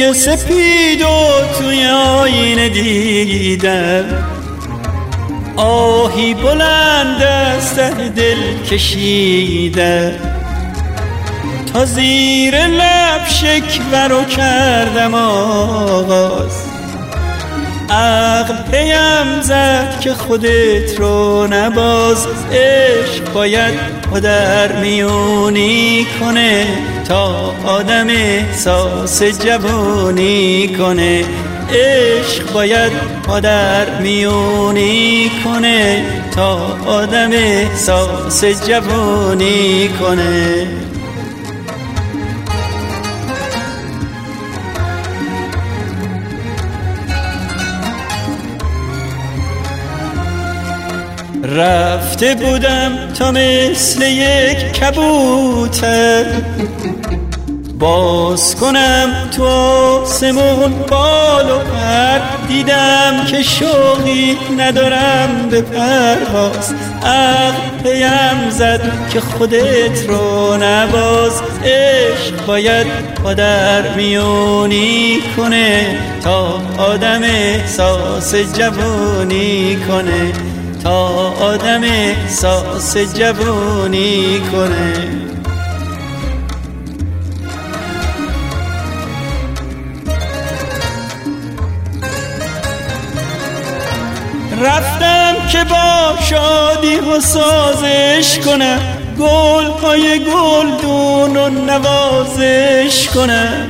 موی سپید و توی آینه دیدم، آهی بلند از ته دل کشیدم، تا زیر لب شکوه کردم آغاز. عقل پیم زد که خودت رو نباز، عشق باید پا در میونی کنه تا آدم احساس جوونی کنه. عشق باید پا در میونی کنه تا آدم احساس جوونی کنه. رفته بودم تا مثل یک کبوتر، باز کنم تو آسمون بال و پر. دیدم که شوقی ندارم به پرواز، عقل پیم زد که خودت رو نباز. عشق باید پا در میونی کنه تا آدم احساس جوونی کنه تا آدم احساس جوونی کنه. رفتم که با شادی و سازش کنم، گل‌های گلدون و نوازش کنم.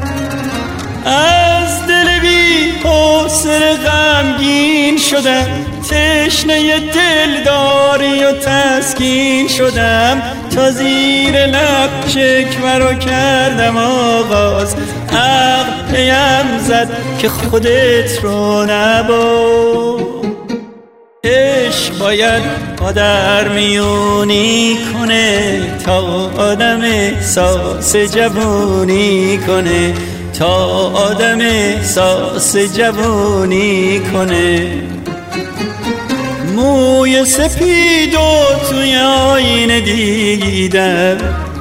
از دل بی حوصله غمگین شدم، تشنه دلداری و تسکین شدم، تا زیر لب شکوه رو کردم آغاز. عقل پیم زد که خودت رو نباز، عشق باید پا در میونی کنه تا آدم احساس جوونی کنه تا آدم احساس جوونی کنه. موی سپید و توی آینه دیدم،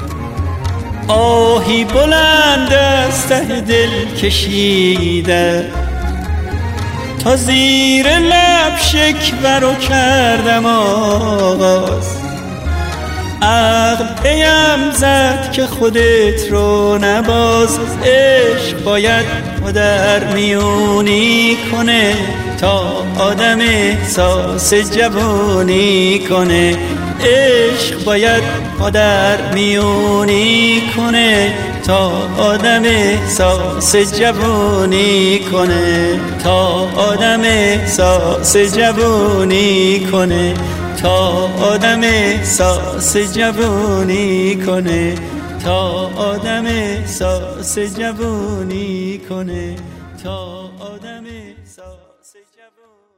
آهی بلند از ته دل کشیدم، تا زیر لب شکوه رو کردم آغاز. عقل پیم زد که خودت رو نباز، عشق باید پا در میونی کنه تا آدم احساس جوونی کنه. عشق باید پا در میونی کنه تا آدم احساس جوونی کنه تا آدم احساس جوونی کنه تا آدم احساس جوونی کنه تا آدم احساس جوونی کنه تا آدم احساس جوونی